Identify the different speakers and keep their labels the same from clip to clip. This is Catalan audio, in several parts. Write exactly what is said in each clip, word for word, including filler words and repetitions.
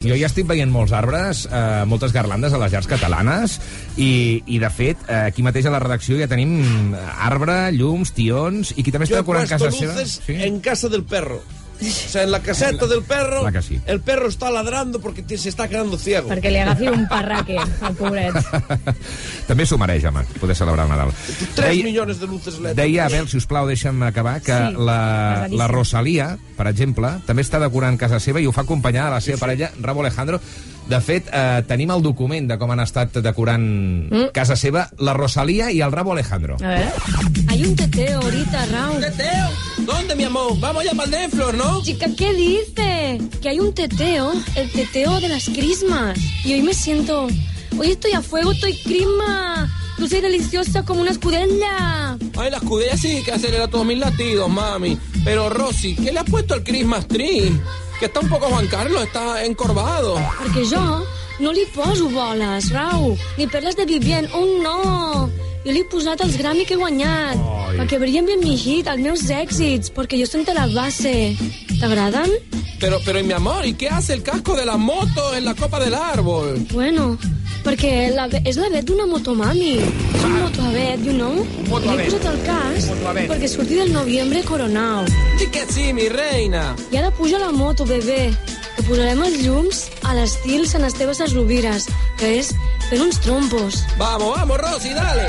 Speaker 1: Jo ja estic veient molts arbres, eh, moltes garlandes a les llars catalanes, i, i de fet, eh, aquí mateix a la redacció ja tenim arbre, llums, tions, i qui també està decorant casa seva...
Speaker 2: Yo he puesto luces en casa del perro. O sea, en la caseta del perro,
Speaker 1: sí.
Speaker 2: El perro está ladrando porque se está quedando ciego.
Speaker 3: Perquè li agafi un parraque, al pobret.
Speaker 1: També s'ho mereix, home, poder celebrar el Nadal.
Speaker 2: tres milions de luces L E D.
Speaker 1: Deia, Abel, si us plau, deixa'm acabar, que
Speaker 3: Sí,
Speaker 1: la, la Rosalia, per exemple, també està decorant casa seva i ho fa acompanyada de la seva sí, parella, Rabo Alejandro. De fet, eh, tenim el document de com han estat decorant mm. casa seva la Rosalia i el Rabo Alejandro.
Speaker 3: A ver. Hay un teteo ahorita, Raúl.
Speaker 2: ¿Teteo? ¿Dónde, mi amor? Vamos ya para el Netflix, ¿no?
Speaker 3: Chica, ¿qué dice? Que hay un teteo, el teteo de las crismas. Y hoy me siento... Hoy estoy a fuego, estoy crisma. Dulce y deliciosa como una escudella.
Speaker 2: Ay, la escudella sí que acelera todos mis latidos, mami. Pero, Rosy, ¿qué le has puesto al Christmas tree? Que está un poco Juan Carlos, está encorvado.
Speaker 3: Perquè jo no li poso boles, Raúl, ni perles de Vivien, oh no! Jo li he posat els Grammy que he guanyat,
Speaker 1: Ai.
Speaker 3: perquè brillen ben llegit, els meus èxits, perquè jo soy de la base. T'agraden?
Speaker 2: Pero, pero, y mi amor, ¿y qué hace el casco de la moto en la copa del árbol?
Speaker 3: Bueno, perquè la, és la vet d'una motomami. És un motoavet, you know?
Speaker 2: Motoavet.
Speaker 3: Li he posat el cas
Speaker 2: Motoavet.
Speaker 3: perquè surti del novembre coronau.
Speaker 2: Sí que sí, mi reina.
Speaker 3: I ara puja la moto, bebè, que posarem els llums a l'estil Sant Esteve Ses Rovires, que és per uns trompos.
Speaker 2: Vamos, vamos, Rosy, dale.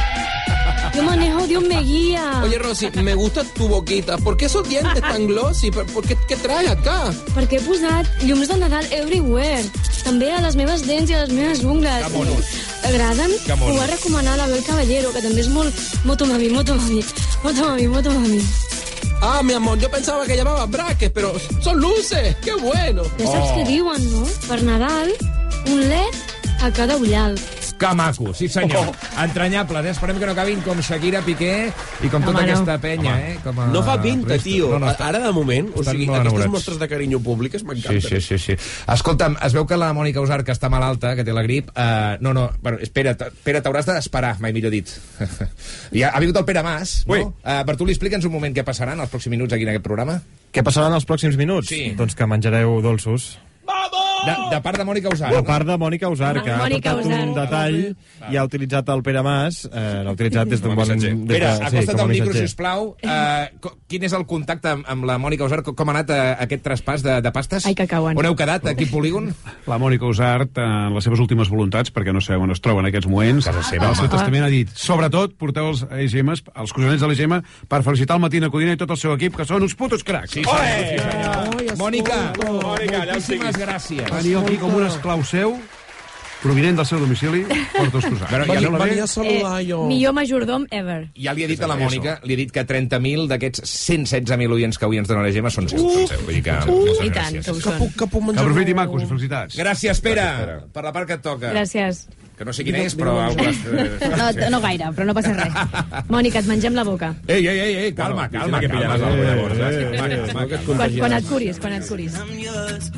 Speaker 3: Yo manejo, Dios me guía.
Speaker 2: Oye, Rosy, me gusta tu boquita. ¿Por qué esos dientes tan glossy? ¿Por, por qué, qué traes acá?
Speaker 3: Perquè he posat llums de Nadal everywhere. També a les meves dents i a les meves ungles.
Speaker 1: Que monos.
Speaker 3: T'agraden?
Speaker 1: Que monos.
Speaker 3: Ho va recomanar l'Abel Caballero, que també és molt motomami, motomami, motomami, motomami.
Speaker 2: Ah, mi amor, yo pensaba que llamaba braques, pero son luces. ¡Qué bueno!
Speaker 3: Ja saps
Speaker 1: Oh.
Speaker 3: què diuen, no? Per Nadal, un L E D a cada ullal.
Speaker 1: Que maco, sí senyor. Oh. Entranyables, eh? Esperem que no acabin com Shakira, Piqué i com tota
Speaker 3: Home, no.
Speaker 1: aquesta penya, eh? Com a...
Speaker 2: No fa pinta, tio.
Speaker 1: No, no, està...
Speaker 2: Ara, de moment, o
Speaker 1: estan
Speaker 2: sigui,
Speaker 1: molt
Speaker 2: aquestes
Speaker 1: enamorats.
Speaker 2: mostres de carinyo públiques m'encanten.
Speaker 1: Sí, sí, sí, sí. Escolta'm, es veu que la Mònica Usar, que està malalta, que té la grip... Uh, no, no, bueno, espera, Pere, t'hauràs d'esperar, mai millor dit. Ja ha vingut el Pere Mas, no?
Speaker 4: Ui.
Speaker 1: Uh, Bertolí, explica'ns un moment què passarà en els pròxims minuts aquí en aquest programa.
Speaker 4: Què passarà en els pròxims minuts?
Speaker 1: Sí.
Speaker 4: Doncs que menjareu dolços.
Speaker 1: De, de part de Mònica Usar.
Speaker 4: De part de Mònica Usar, que ha
Speaker 3: Mònica
Speaker 4: portat
Speaker 3: Usar.
Speaker 4: un detall i ha utilitzat el Pere Mas, eh, l'ha utilitzat des d'un bon... des de-
Speaker 1: Pere,
Speaker 4: sí,
Speaker 1: acosta't
Speaker 4: com a
Speaker 1: al micro,
Speaker 4: missatger.
Speaker 1: sisplau. Uh, quin és el contacte amb, amb la Mònica Usar? Com ha anat uh, aquest traspàs de, de pastes?
Speaker 3: Ai, que cauen.
Speaker 1: On heu quedat, aquí a Polígon?
Speaker 5: La Mònica Usart, en les seves últimes voluntats, perquè no sé on es troba en aquests moments,
Speaker 1: Casa seva,
Speaker 5: el seu
Speaker 1: home.
Speaker 5: testament ha dit, sobretot, porteu els E G Ms, els cosanets de l'E G M, per felicitar el Matina Codina i tot el seu equip, que són uns putos cracs.
Speaker 1: Sí, senyor. Sí, senyor. Mònica,
Speaker 2: Mònica, allà on
Speaker 1: moltíssimes
Speaker 2: siguis.
Speaker 1: gràcies.
Speaker 5: Veniu aquí com un esclau seu, provinent del seu domicili, porta els cosanets.
Speaker 1: Però ja,
Speaker 2: Venia,
Speaker 1: no,
Speaker 2: venia a saludar jo.
Speaker 3: millor majordom ever.
Speaker 1: ja li he dit a la Mònica, li he dit que trenta mil d'aquests cent setze mil oients que avui ens donen l'E G M són seus. Són seus. Vull dir que... moltes
Speaker 3: I tant,
Speaker 1: gràcies.
Speaker 3: que ho
Speaker 2: Que
Speaker 3: són.
Speaker 2: puc, que puc
Speaker 5: Que
Speaker 2: menjar...
Speaker 5: aprofiti, macos, i felicitats.
Speaker 1: Gràcies, Pere, per la part que et toca.
Speaker 3: Gràcies.
Speaker 1: Que no sé quina és, però... algunes-
Speaker 3: No, no gaire, però no passa res. Mònica, et mengem la boca.
Speaker 1: Ei, ei, ei, ei, calma, calma,
Speaker 5: que
Speaker 1: calma.
Speaker 5: pillaràs
Speaker 1: calma,
Speaker 5: alguna
Speaker 1: llavors,
Speaker 5: cosa,
Speaker 1: eh?
Speaker 5: eh?
Speaker 1: Maca, maca.
Speaker 3: Quan, quan et curis, quan et curis.
Speaker 6: I'm yours.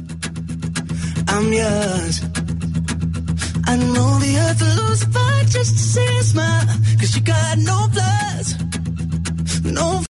Speaker 6: I'm yours. I know the earth will lose a fight just to see a smile. Cause you got no flaws. No